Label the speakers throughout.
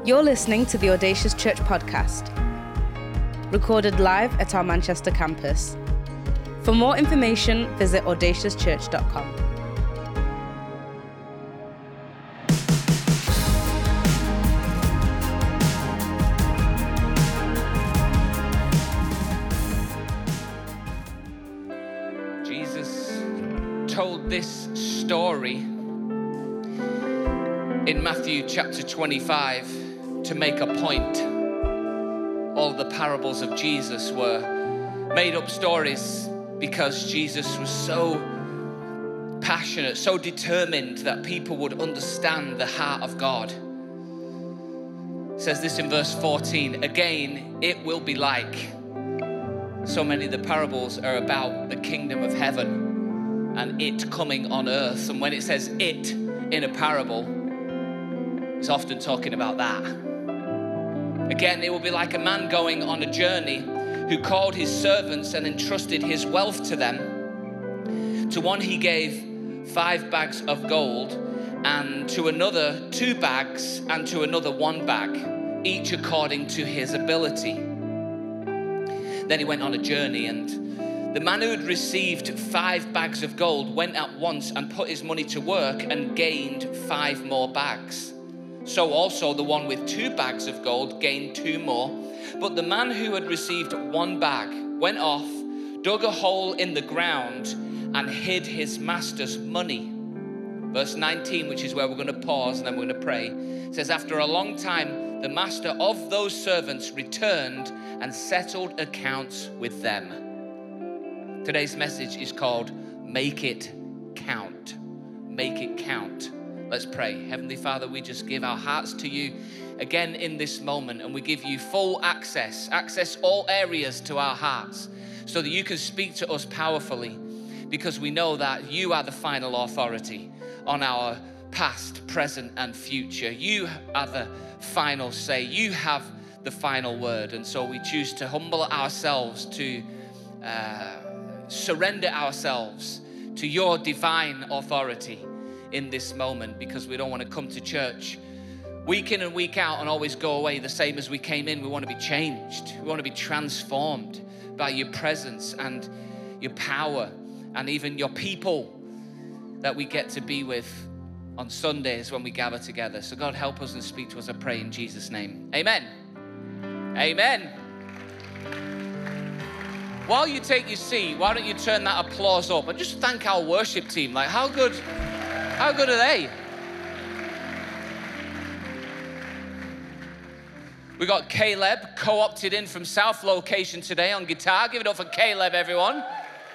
Speaker 1: You're listening to the Audacious Church podcast, recorded live at our Manchester campus. For more information, visit audaciouschurch.com.
Speaker 2: Jesus told this story in Matthew chapter 25 to make a point. All the parables of Jesus were made up stories because Jesus was so passionate, so determined that people would understand the heart of God. It says this in verse 14, again, it will be like. So many of the parables are about the kingdom of heaven and it coming on earth. And when it says it in a parable, it's often talking about that. Again, it will be like a man going on a journey who called his servants and entrusted his wealth to them. To one he gave 5 bags of gold, and to another 2 bags, and to another 1 bag, each according to his ability. Then he went on a journey, and the man who had received 5 bags of gold went at once and put his money to work and gained 5 more bags. So also the one with 2 bags of gold gained 2 more. But the man who had received 1 bag went off, dug a hole in the ground, and hid his master's money. Verse 19, which is where we're going to pause and then we're going to pray, says, after a long time, the master of those servants returned and settled accounts with them. Today's message is called Make It Count. Make it count. Let's pray. Heavenly Father, we just give our hearts to you again in this moment, and we give you full access all areas to our hearts so that you can speak to us powerfully, because we know that you are the final authority on our past, present, and future. You are the final say. You have the final word, and so we choose to humble ourselves, to surrender ourselves to your divine authority in this moment, because we don't want to come to church week in and week out and always go away the same as we came in. We want to be changed. We want to be transformed by your presence and your power and even your people that we get to be with on Sundays when we gather together. So God, help us and speak to us, I pray in Jesus' name. Amen. Amen. While you take your seat, why don't you turn that applause up and just thank our worship team. Like, how good are they? We got Caleb co-opted in from South Location today on guitar. Give it up for Caleb, everyone. I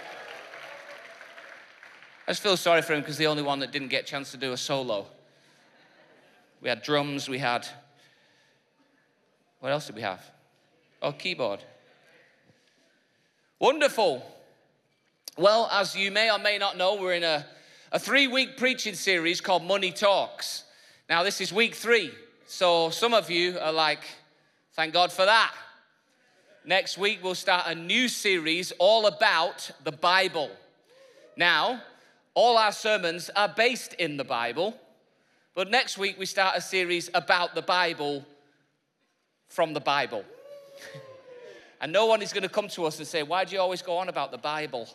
Speaker 2: just feel sorry for him because the only one that didn't get a chance to do a solo. We had drums, we had, what else did we have? Oh, keyboard. Wonderful. Well, as you may or may not know, we're in a 3-week preaching series called Money Talks. Now, this is week 3. So some of you are like, thank God for that. Next week, we'll start a new series all about the Bible. Now, all our sermons are based in the Bible, but next week we start a series about the Bible from the Bible. And no one is going to come to us and say, why do you always go on about the Bible?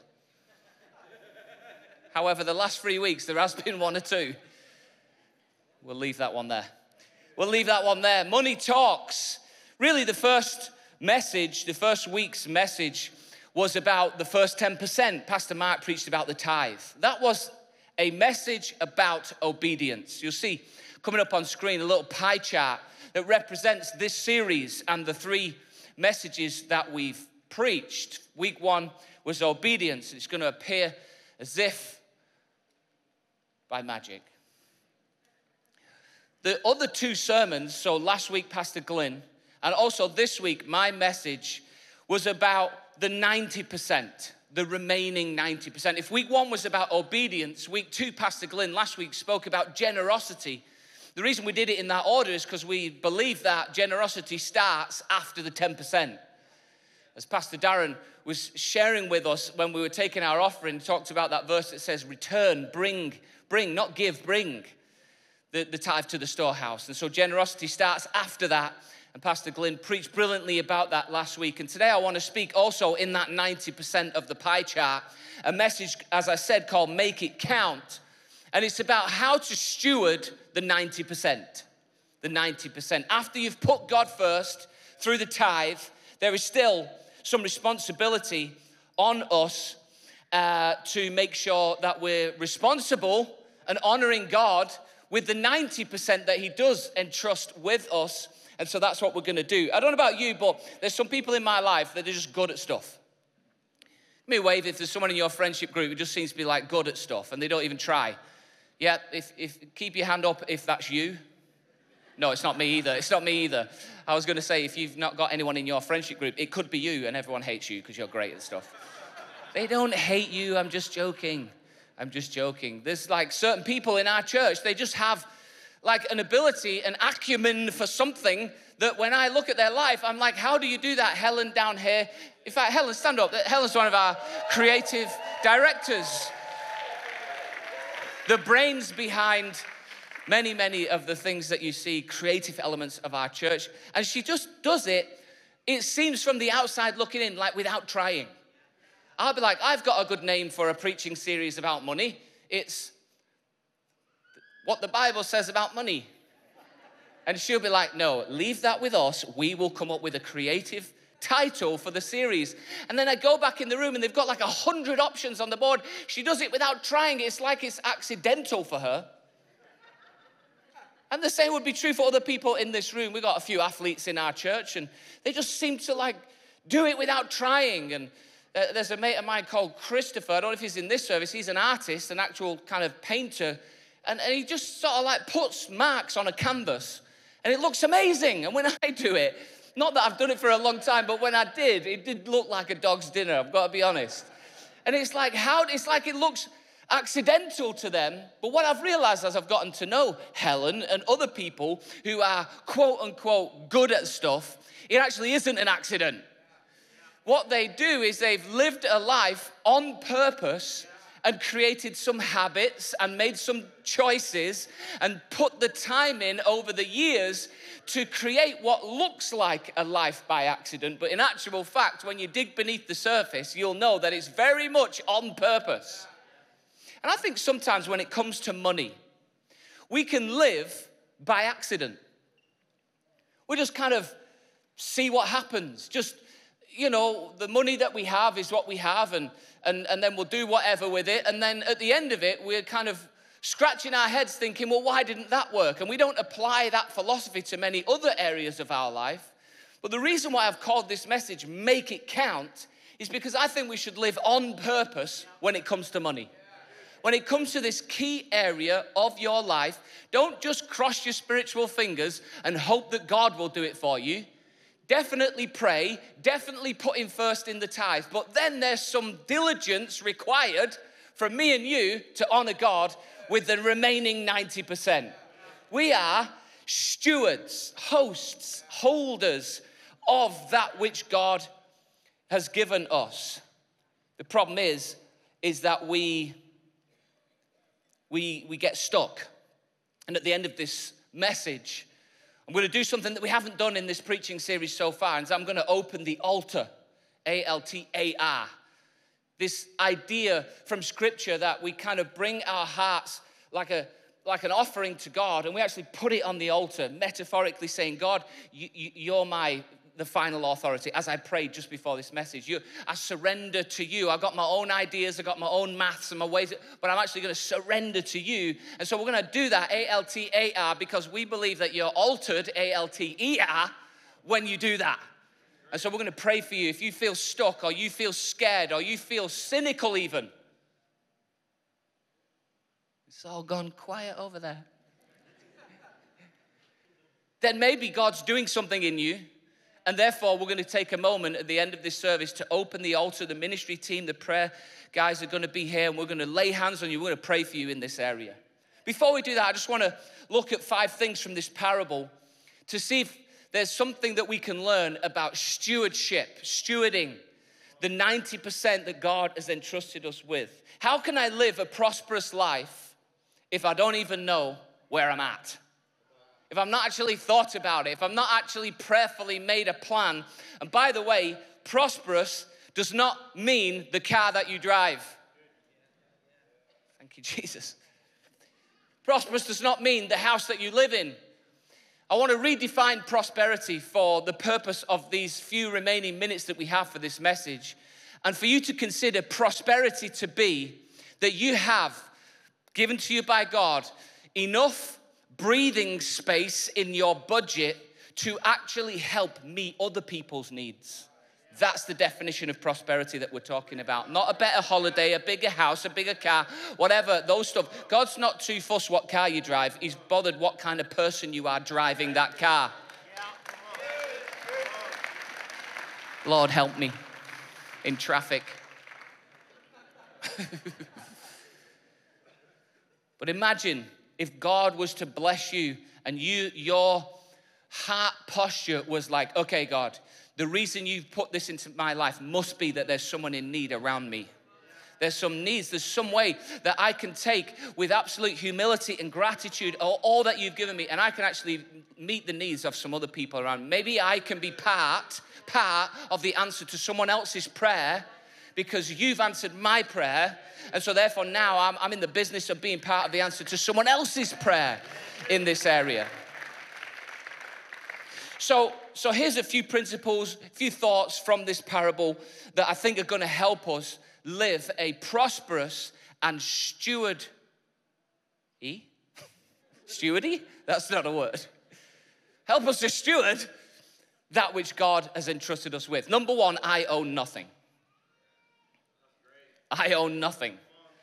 Speaker 2: However, the last 3 weeks, there has been 1 or 2. We'll leave that one there. Money Talks. Really, the first week's message was about the first 10%. Pastor Mark preached about the tithe. That was a message about obedience. You'll see coming up on screen a little pie chart that represents this series and the 3 messages that we've preached. Week 1 was obedience. It's going to appear as if by magic. The other 2 sermons, so last week Pastor Glynn, and also this week my message was about the 90%, the remaining 90%. If week 1 was about obedience, week 2 Pastor Glynn last week spoke about generosity. The reason we did it in that order is because we believe that generosity starts after the 10%. As Pastor Darren was sharing with us when we were taking our offering, talked about that verse that says, return, bring, not give, bring. the tithe to the storehouse. And so generosity starts after that. And Pastor Glynn preached brilliantly about that last week. And today I want to speak also in that 90% of the pie chart, a message, as I said, called Make It Count. And it's about how to steward the 90%. The 90%. After you've put God first through the tithe, there is still some responsibility on us to make sure that we're responsible and honoring God with the 90% that he does entrust with us. And so that's what we're going to do. I don't know about you, but there's some people in my life that are just good at stuff. Give me a wave if there's someone in your friendship group who just seems to be like good at stuff and they don't even try. Yeah, if keep your hand up if that's you. No, it's not me either. It's not me either. I was going to say, if you've not got anyone in your friendship group, it could be you and everyone hates you because you're great at stuff. They don't hate you. I'm just joking. I'm just joking. There's like certain people in our church, they just have like an ability, an acumen for something that when I look at their life, I'm like, how do you do that? Helen down here. In fact, Helen, stand up. Helen's one of our creative directors. The brains behind many of the things that you see, creative elements of our church. And she just does it, it seems from the outside looking in, like without trying. I'll be like, I've got a good name for a preaching series about money. It's what the Bible says about money. And she'll be like, no, leave that with us. We will come up with a creative title for the series. And then I go back in the room and they've got like 100 options on the board. She does it without trying. It's like it's accidental for her. And the same would be true for other people in this room. We've got a few athletes in our church and they just seem to like do it without trying. And there's a mate of mine called Christopher. I don't know if he's in this service. He's an artist, an actual kind of painter. And he just sort of like puts marks on a canvas and it looks amazing. And when I do it, not that I've done it for a long time, but when I did, it did look like a dog's dinner. I've got to be honest. And it's like it looks accidental to them. But what I've realized as I've gotten to know Helen and other people who are quote unquote good at stuff, it actually isn't an accident. What they do is they've lived a life on purpose and created some habits and made some choices and put the time in over the years to create what looks like a life by accident. But in actual fact, when you dig beneath the surface, you'll know that it's very much on purpose. And I think sometimes when it comes to money, we can live by accident. We just kind of see what happens. Just, you know, the money that we have is what we have and then we'll do whatever with it. And then at the end of it, we're kind of scratching our heads thinking, well, why didn't that work? And we don't apply that philosophy to many other areas of our life. But the reason why I've called this message, Make It Count, is because I think we should live on purpose when it comes to money. When it comes to this key area of your life, don't just cross your spiritual fingers and hope that God will do it for you. Definitely pray, definitely put him first in the tithe, but then there's some diligence required from me and you to honor God with the remaining 90%. We are stewards, hosts, holders of that which God has given us. The problem is that we get stuck. And at the end of this message, I'm going to do something that we haven't done in this preaching series so far, and so I'm going to open the altar, A-L-T-A-R. This idea from Scripture that we kind of bring our hearts like an offering to God, and we actually put it on the altar, metaphorically saying, God, you're the final authority. As I prayed just before this message, I surrender to you. I've got my own ideas, I've got my own maths and my ways, but I'm actually going to surrender to you. And so we're going to do that, A-L-T-A-R, because we believe that you're altered, A-L-T-E-R, when you do that. And so we're going to pray for you. If you feel stuck or you feel scared or you feel cynical even, it's all gone quiet over there. Then maybe God's doing something in you. And therefore, we're going to take a moment at the end of this service to open the altar. The ministry team, the prayer guys are going to be here, and we're going to lay hands on you. We're going to pray for you in this area. Before we do that, I just want to look at 5 things from this parable to see if there's something that we can learn about stewardship, stewarding the 90% that God has entrusted us with. How can I live a prosperous life if I don't even know where I'm at. If I've not actually thought about it, if I've not actually prayerfully made a plan. And by the way, prosperous does not mean the car that you drive. Thank you, Jesus. Prosperous does not mean the house that you live in. I want to redefine prosperity for the purpose of these few remaining minutes that we have for this message. And for you to consider prosperity to be that you have given to you by God enough breathing space in your budget to actually help meet other people's needs. That's the definition of prosperity that we're talking about. Not a better holiday, a bigger house, a bigger car, whatever, those stuff. God's not too fussed what car you drive. He's bothered what kind of person you are driving that car. Lord, help me in traffic. But imagine if God was to bless you and your heart posture was like, okay, God, the reason you've put this into my life must be that there's someone in need around me. There's some needs. There's some way that I can take with absolute humility and gratitude all that you've given me, and I can actually meet the needs of some other people around me. Maybe I can be part of the answer to someone else's prayer because you've answered my prayer, and so therefore now I'm in the business of being part of the answer to someone else's prayer in this area. So here's a few principles, a few thoughts from this parable that I think are going to help us live a prosperous and stewardy? That's not a word. Help us to steward that which God has entrusted us with. Number one, I own nothing. I own nothing.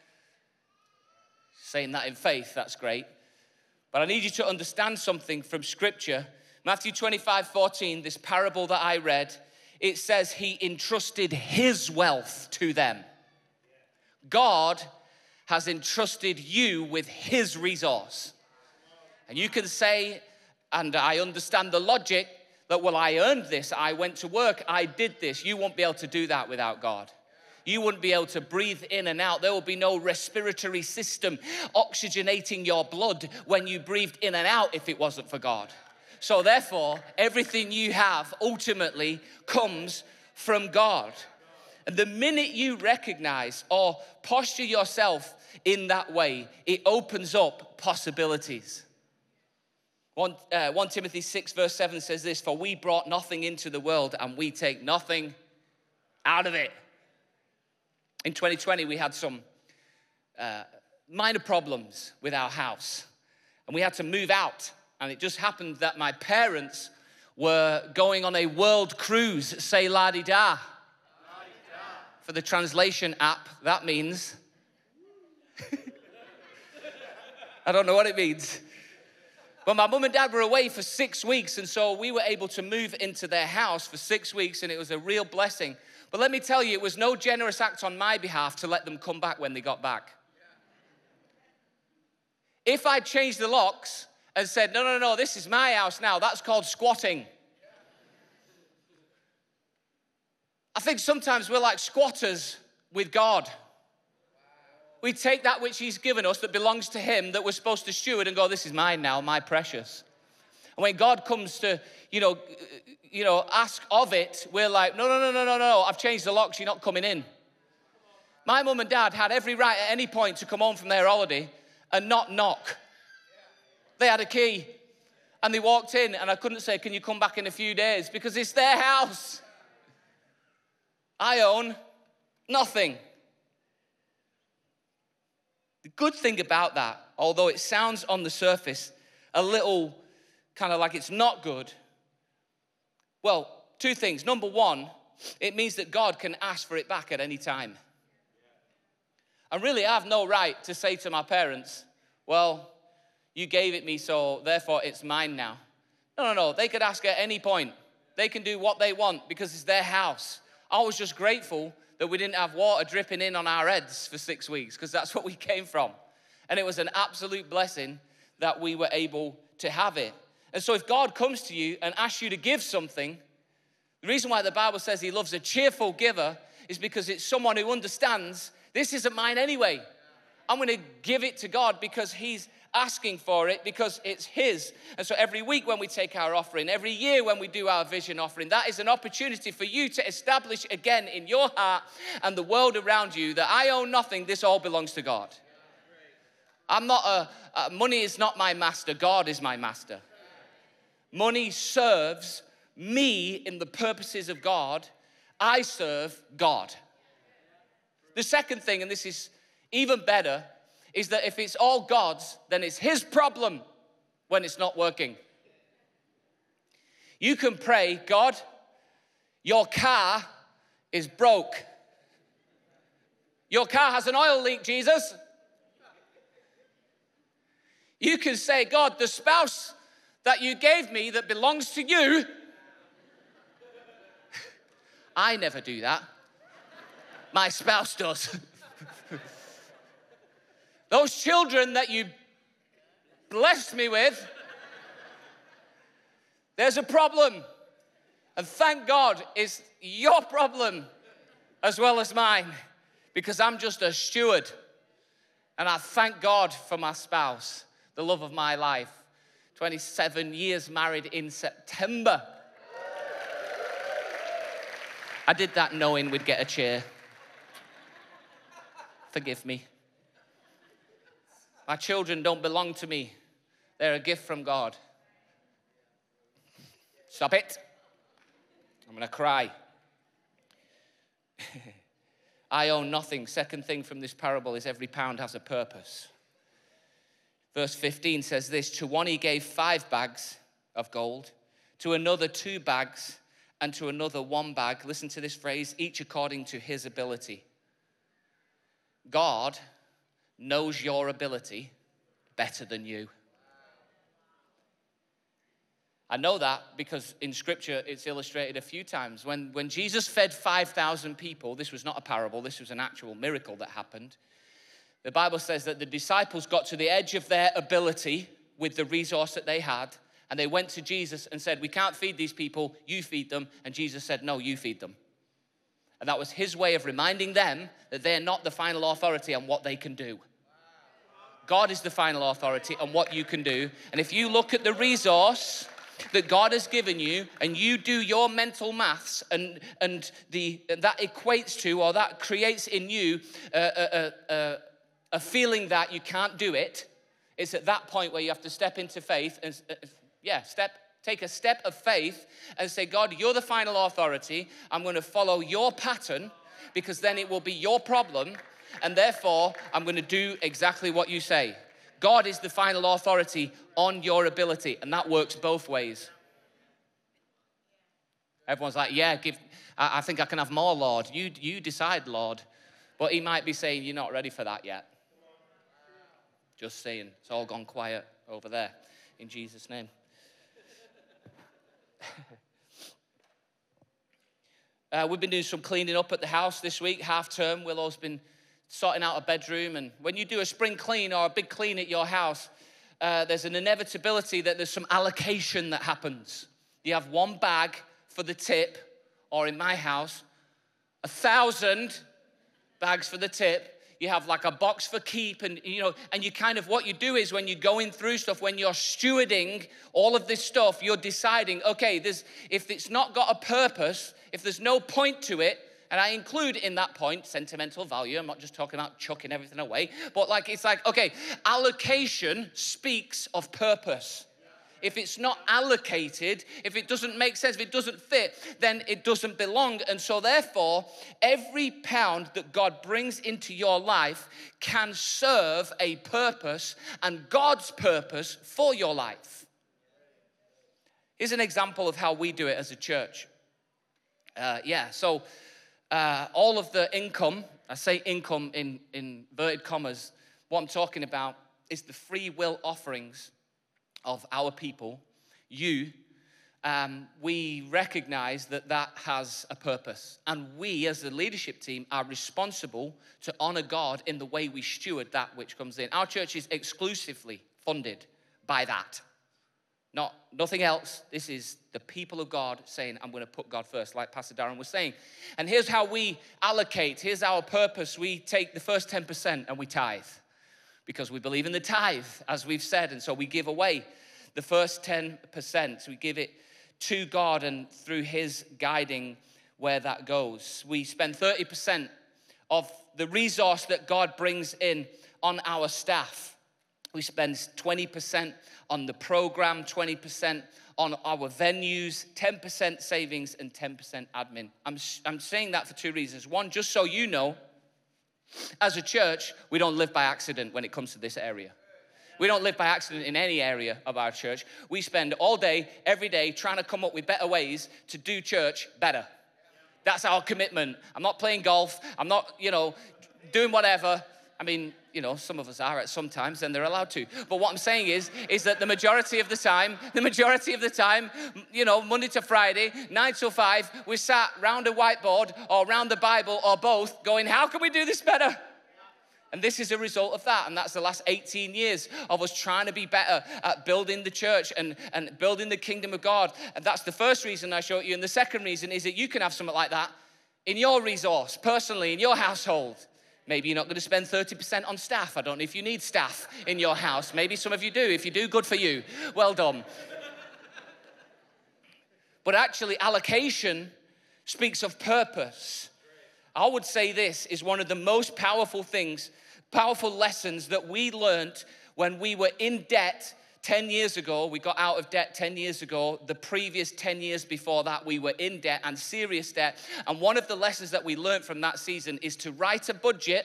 Speaker 2: Saying that in faith, that's great. But I need you to understand something from Scripture. Matthew 25:14, this parable that I read, it says he entrusted his wealth to them. God has entrusted you with his resource. And you can say, and I understand the logic, that, well, I earned this, I went to work, I did this. You won't be able to do that without God. You wouldn't be able to breathe in and out. There will be no respiratory system oxygenating your blood when you breathed in and out if it wasn't for God. So therefore, everything you have ultimately comes from God. And the minute you recognize or posture yourself in that way, it opens up possibilities. 1 Timothy 6 verse 7 says this, for we brought nothing into the world and we take nothing out of it. In 2020, we had some minor problems with our house and we had to move out. And it just happened that my parents were going on a world cruise, say la-di-da. For the translation app, that means, I don't know what it means. But my mum and dad were away for 6 weeks, and so we were able to move into their house for 6 weeks, and it was a real blessing. But let me tell you, it was no generous act on my behalf to let them come back when they got back. If I changed the locks and said, no, this is my house now, that's called squatting. I think sometimes we're like squatters with God. We take that which he's given us that belongs to him, that we're supposed to steward, and go, this is mine now, my precious. And when God comes to, ask of it, we're like, no, I've changed the locks, you're not coming in. My mum and dad had every right at any point to come home from their holiday and not knock. They had a key, and they walked in, and I couldn't say, can you come back in a few days? Because it's their house. I own nothing. The good thing about that, although it sounds on the surface a little kind of like it's not good, well, two things. Number one, it means that God can ask for it back at any time. And really, I have no right to say to my parents, well, you gave it me, so therefore it's mine now. No. They could ask at any point. They can do what they want because it's their house. I was just grateful that we didn't have water dripping in on our heads for 6 weeks because that's what we came from. And it was an absolute blessing that we were able to have it. And so if God comes to you and asks you to give something, the reason why the Bible says he loves a cheerful giver is because it's someone who understands this isn't mine anyway. I'm going to give it to God because he's asking for it, because it's his. And so every week when we take our offering, every year when we do our vision offering, that is an opportunity for you to establish again in your heart and the world around you that I own nothing, this all belongs to God. I'm not money is not my master, God is my master. Money serves me in the purposes of God. I serve God. The second thing, and this is even better, is that if it's all God's, then it's his problem when it's not working. You can pray, God, your car is broke. Your car has an oil leak, Jesus. You can say, God, the spouse that you gave me that belongs to you, I never do that. My spouse does. Those children that you blessed me with, there's a problem. And thank God it's your problem as well as mine, because I'm just a steward. And I thank God for my spouse, the love of my life. 27 years married in September. I did that knowing we'd get a cheer. Forgive me. My children don't belong to me. They're a gift from God. Stop it. I'm going to cry. I own nothing. Second thing from this parable is every pound has a purpose. Verse 15 says this, to one he gave 5 bags of gold, to another 2 bags, and to another 1 bag. Listen to this phrase, each according to his ability. God knows your ability better than you. I know that because in Scripture it's illustrated a few times. When Jesus fed 5,000 people, this was not a parable, this was an actual miracle that happened. The Bible says that the disciples got to the edge of their ability with the resource that they had, and they went to Jesus and said, we can't feed these people, you feed them. And Jesus said, no, you feed them. And that was his way of reminding them that they're not the final authority on what they can do. God is the final authority on what you can do. And if you look at the resource that God has given you and you do your mental maths and that equates to, or that creates in you a feeling that you can't do it, it's at that point where you have to step into faith and take a step of faith and say, God, you're the final authority. I'm going to follow your pattern because then it will be your problem. And therefore, I'm going to do exactly what you say. God is the final authority on your ability. And that works both ways. Everyone's like, yeah, I think I can have more, Lord. You decide, Lord. But he might be saying, you're not ready for that yet. Just saying. It's all gone quiet over there in Jesus' name. We've been doing some cleaning up at the house this week, half term. Willow's been sorting out a bedroom. And when you do a spring clean or a big clean at your house, there's an inevitability that there's some allocation that happens. You have 1 bag for the tip, or in my house, 1,000 bags for the tip. You have like a box for keep, and you kind of, what you do is when you're going through stuff, when you're stewarding all of this stuff, you're deciding, okay, if it's not got a purpose, if there's no point to it, and I include in that point sentimental value. I'm not just talking about chucking everything away, but it's like, okay, allocation speaks of purpose. If it's not allocated, if it doesn't make sense, if it doesn't fit, then it doesn't belong. And so therefore, every pound that God brings into your life can serve a purpose and God's purpose for your life. Here's an example of how we do it as a church. All of the income, I say income in inverted commas, what I'm talking about is the free will offerings of our people, we recognize that has a purpose. And we, as the leadership team, are responsible to honor God in the way we steward that which comes in. Our church is exclusively funded by that. Nothing else. This is the people of God saying, I'm going to put God first, like Pastor Darren was saying. And here's how we allocate. Here's our purpose. We take the first 10% and we tithe. because we believe in the tithe, as we've said, and so we give away the first 10%. We give it to God and through his guiding where that goes. We spend 30% of the resource that God brings in on our staff. We spend 20% on the program, 20% on our venues, 10% savings, and 10% admin. I'm saying that for two reasons. One, just so you know, as a church, we don't live by accident when it comes to this area. We don't live by accident in any area of our church. We spend all day, every day, trying to come up with better ways to do church better. That's our commitment. I'm not playing golf. I'm not, doing whatever. I mean, some of us are at some times, and they're allowed to. But what I'm saying is that the majority of the time, Monday to Friday, 9 till 5, we sat round a whiteboard or round the Bible or both going, how can we do this better? And this is a result of that. And that's the last 18 years of us trying to be better at building the church and building the kingdom of God. And that's the first reason I showed you. And the second reason is that you can have something like that in your resource, personally, in your household. Maybe you're not going to spend 30% on staff. I don't know if you need staff in your house. Maybe some of you do. If you do, good for you. Well done. But actually, allocation speaks of purpose. I would say this is one of the most powerful lessons that we learned when we were in debt 10 years ago. We got out of debt 10 years ago. The previous 10 years before that, we were in debt and serious debt. And one of the lessons that we learned from that season is to write a budget.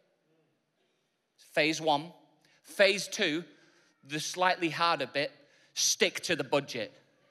Speaker 2: Phase 1. Phase 2, the slightly harder bit, stick to the budget.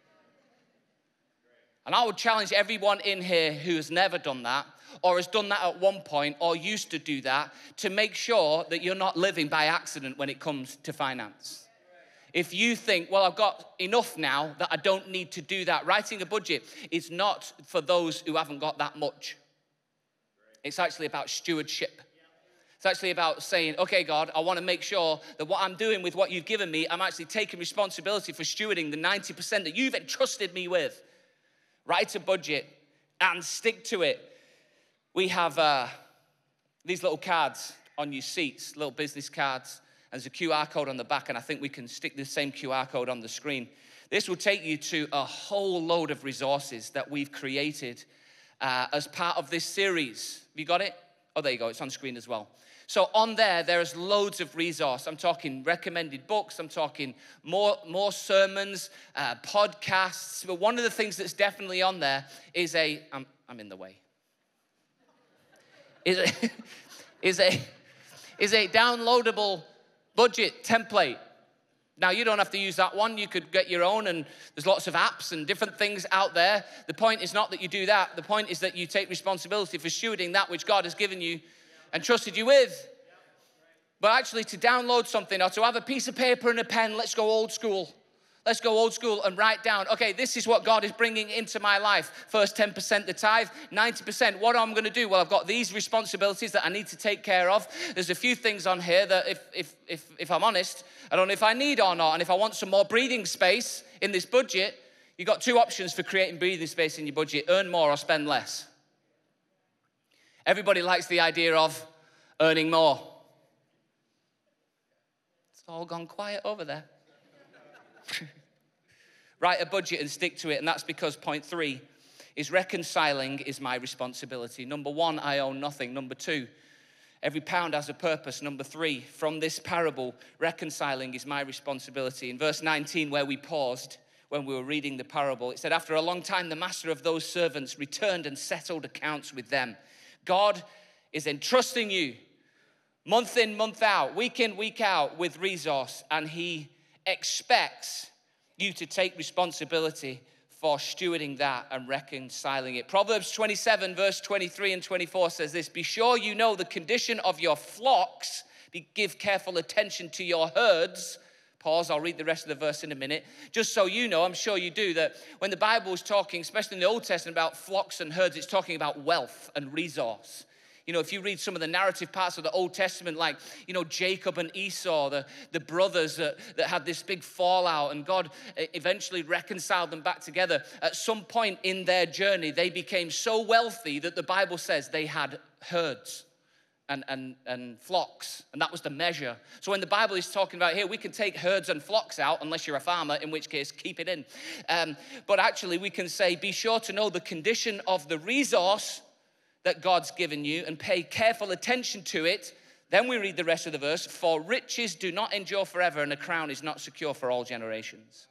Speaker 2: And I would challenge everyone in here who has never done that, or has done that at one point, or used to do that, to make sure that you're not living by accident when it comes to finance. If you think, well, I've got enough now that I don't need to do that, writing a budget is not for those who haven't got that much. It's actually about stewardship. It's actually about saying, okay, God, I want to make sure that what I'm doing with what you've given me, I'm actually taking responsibility for stewarding the 90% that you've entrusted me with. Write a budget and stick to it. We have these little cards on your seats, little business cards. And there's a QR code on the back, and I think we can stick the same QR code on the screen. This will take you to a whole load of resources that we've created as part of this series. Have you got it? Oh, there you go. It's on screen as well. So on there's loads of resource. I'm talking recommended books. I'm talking more sermons, podcasts. But one of the things that's definitely on there is I'm in the way. Is a downloadable budget template. Now, you don't have to use that one. You could get your own, and there's lots of apps and different things out there. The point is not that you do that. The point is that you take responsibility for stewarding that which God has given you and trusted you with. But actually, to download something or to have a piece of paper and a pen, let's go old school. Let's go old school and write down, okay, this is what God is bringing into my life. First 10% the tithe, 90%. What am I going to do? Well, I've got these responsibilities that I need to take care of. There's a few things on here that if I'm honest, I don't know if I need or not. And if I want some more breathing space in this budget, you've got two options for creating breathing space in your budget: earn more or spend less. Everybody likes the idea of earning more. It's all gone quiet over there. Write a budget and stick to it, and that's because point 3 is reconciling is my responsibility. Number 1, I own nothing. Number 2, every pound has a purpose. Number 3, from this parable, reconciling is my responsibility. In verse 19, where we paused when we were reading the parable, it said, after a long time, the master of those servants returned and settled accounts with them. God is entrusting you month in, month out, week in, week out with resource, and he expects you to take responsibility for stewarding that and reconciling it. Proverbs 27, verse 23 and 24 says this: be sure you know the condition of your flocks, give careful attention to your herds. Pause, I'll read the rest of the verse in a minute. Just so you know, I'm sure you do, that when the Bible is talking, especially in the Old Testament, about flocks and herds, it's talking about wealth and resource. You know, if you read some of the narrative parts of the Old Testament, like, Jacob and Esau, the brothers that had this big fallout, and God eventually reconciled them back together. At some point in their journey, they became so wealthy that the Bible says they had herds and flocks, and that was the measure. So when the Bible is talking about here, we can take herds and flocks out, unless you're a farmer, in which case keep it in. But actually we can say, be sure to know the condition of the resource that God's given you and pay careful attention to it. Then we read the rest of the verse, for riches do not endure forever and a crown is not secure for all generations.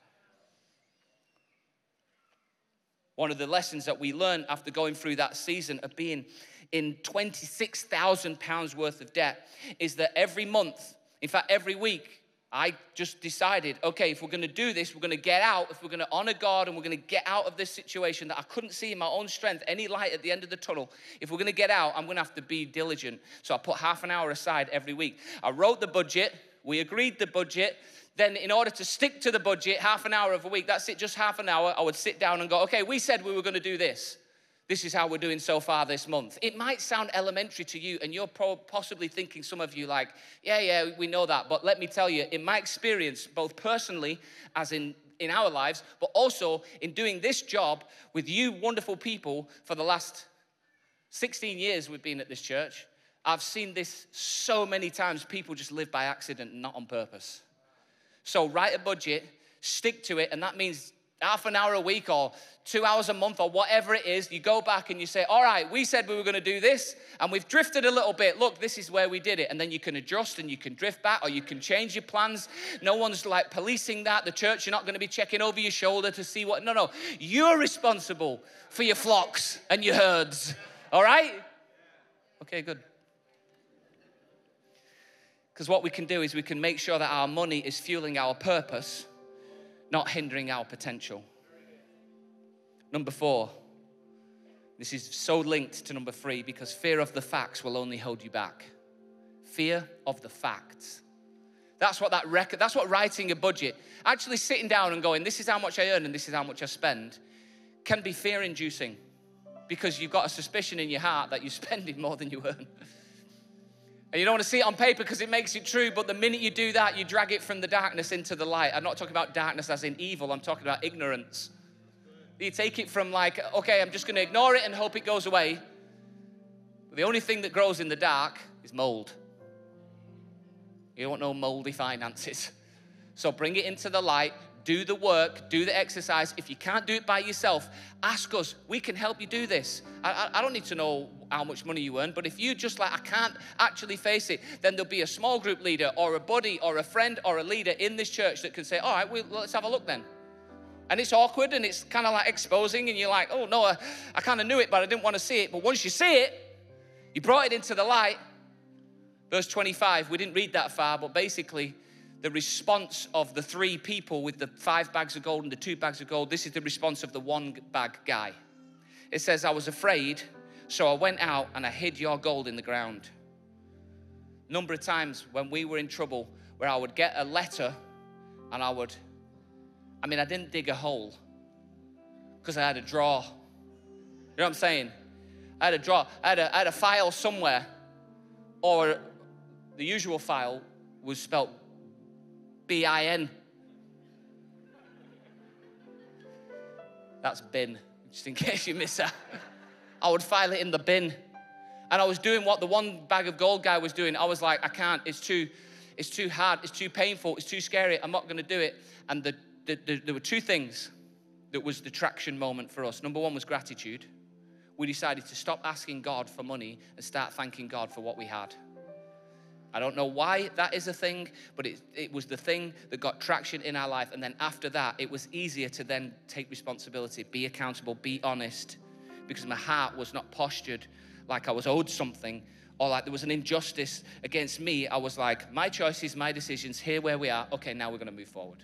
Speaker 2: One of the lessons that we learned after going through that season of being in £26,000 worth of debt is that every month, in fact, every week, I just decided, okay, if we're going to do this, we're going to get out, if we're going to honor God and we're going to get out of this situation that I couldn't see in my own strength, any light at the end of the tunnel, if we're going to get out, I'm going to have to be diligent. So I put half an hour aside every week. I wrote the budget, we agreed the budget. Then in order to stick to the budget, half an hour of a week, that's it, just half an hour, I would sit down and go, okay, we said we were going to do this. This is how we're doing so far this month. It might sound elementary to you, and you're possibly thinking, some of you like, yeah, we know that. But let me tell you, in my experience, both personally, as in our lives, but also in doing this job with you wonderful people for the last 16 years we've been at this church, I've seen this so many times. People just live by accident, not on purpose. So write a budget, stick to it, and that means half an hour a week or 2 hours a month or whatever it is. You go back and you say, all right, we said we were going to do this and we've drifted a little bit. Look, this is where we did it. And then you can adjust and you can drift back or you can change your plans. No one's like policing that. The church, you're not going to be checking over your shoulder to see what, no. You're responsible for your flocks and your herds, all right? Okay, good. Because what we can do is we can make sure that our money is fueling our purpose, not hindering our potential. Number 4, this is so linked to number 3 because fear of the facts will only hold you back. Fear of the facts. That's what that's what writing a budget, actually sitting down and going, this is how much I earn and this is how much I spend, can be fear-inducing because you've got a suspicion in your heart that you're spending more than you earn. And you don't want to see it on paper because it makes it true, but the minute you do that, you drag it from the darkness into the light. I'm not talking about darkness as in evil, I'm talking about ignorance. You take it from like, okay, I'm just going to ignore it and hope it goes away. But the only thing that grows in the dark is mold. You don't know moldy finances. So bring it into the light, do the work, do the exercise. If you can't do it by yourself, ask us. We can help you do this. I don't need to know how much money you earn, but if you just like, I can't actually face it, then there'll be a small group leader or a buddy or a friend or a leader in this church that can say, all right, well, let's have a look then. And it's awkward and it's kind of like exposing and you're like, oh no, I kind of knew it, but I didn't want to see it. But once you see it, you brought it into the light. Verse 25, we didn't read that far, but basically the response of the 3 people with the 5 bags of gold and the 2 bags of gold, this is the response of the 1 bag guy. It says, I was afraid, so I went out and I hid your gold in the ground. A number of times when we were in trouble, where I would get a letter and I didn't dig a hole because I had a drawer. You know what I'm saying? I had a drawer. I had a file somewhere, or the usual file was spelled B-I-N. That's bin, just in case you miss that. I would file it in the bin. And I was doing what the 1 bag of gold guy was doing. I was like, I can't, it's too hard, it's too painful, it's too scary, I'm not gonna do it. And there were 2 things that was the traction moment for us. Number 1 was gratitude. We decided to stop asking God for money and start thanking God for what we had. I don't know why that is a thing, but it was the thing that got traction in our life. And then after that, it was easier to then take responsibility, be accountable, be honest, because my heart was not postured like I was owed something or like there was an injustice against me. I was like, my choices, my decisions, here where we are. Okay, now we're going to move forward.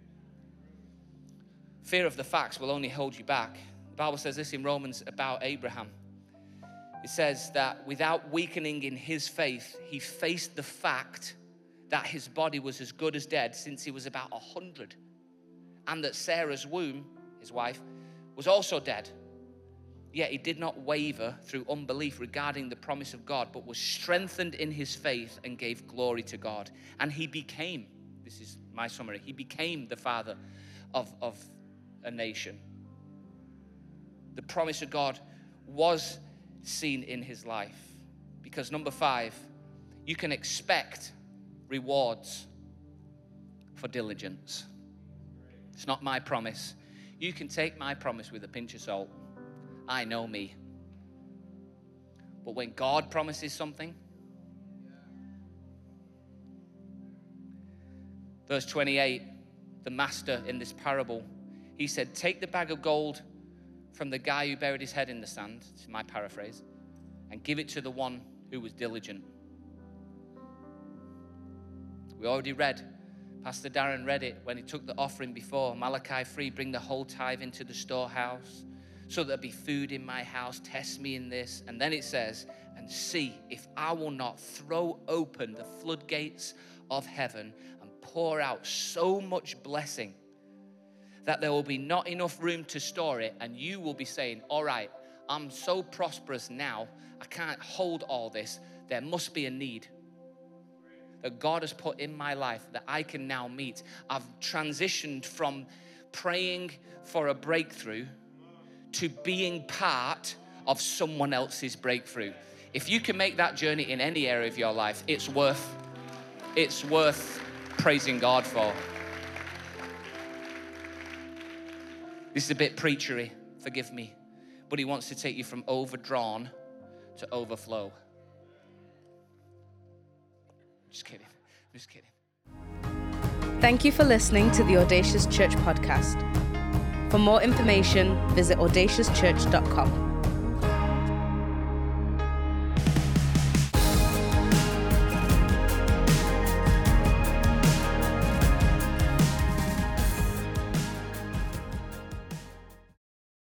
Speaker 2: Fear of the facts will only hold you back. The Bible says this in Romans about Abraham. It says that without weakening in his faith, he faced the fact that his body was as good as dead since he was about 100. And that Sarah's womb, his wife, was also dead. Yet he did not waver through unbelief regarding the promise of God, but was strengthened in his faith and gave glory to God. And he became, this is my summary, he became the father of a nation. The promise of God was seen in his life. Because number 5, you can expect rewards for diligence. It's not my promise. You can take my promise with a pinch of salt. I know me. But when God promises something, verse 28, the master in this parable, he said, take the bag of gold from the guy who buried his head in the sand, this is my paraphrase, and give it to the one who was diligent. We already read, Pastor Darren read it when he took the offering before, Malachi 3, bring the whole tithe into the storehouse, so there'll be food in my house, test me in this. And then it says, and see if I will not throw open the floodgates of heaven and pour out so much blessing that there will be not enough room to store it, and you will be saying, all right, I'm so prosperous now, I can't hold all this. There must be a need that God has put in my life that I can now meet. I've transitioned from praying for a breakthrough to being part of someone else's breakthrough. If you can make that journey in any area of your life, it's worth praising God for. This is a bit preachery, forgive me, but he wants to take you from overdrawn to overflow. Just kidding.
Speaker 1: Thank you for listening to the Audacious Church podcast. For more information, visit audaciouschurch.com.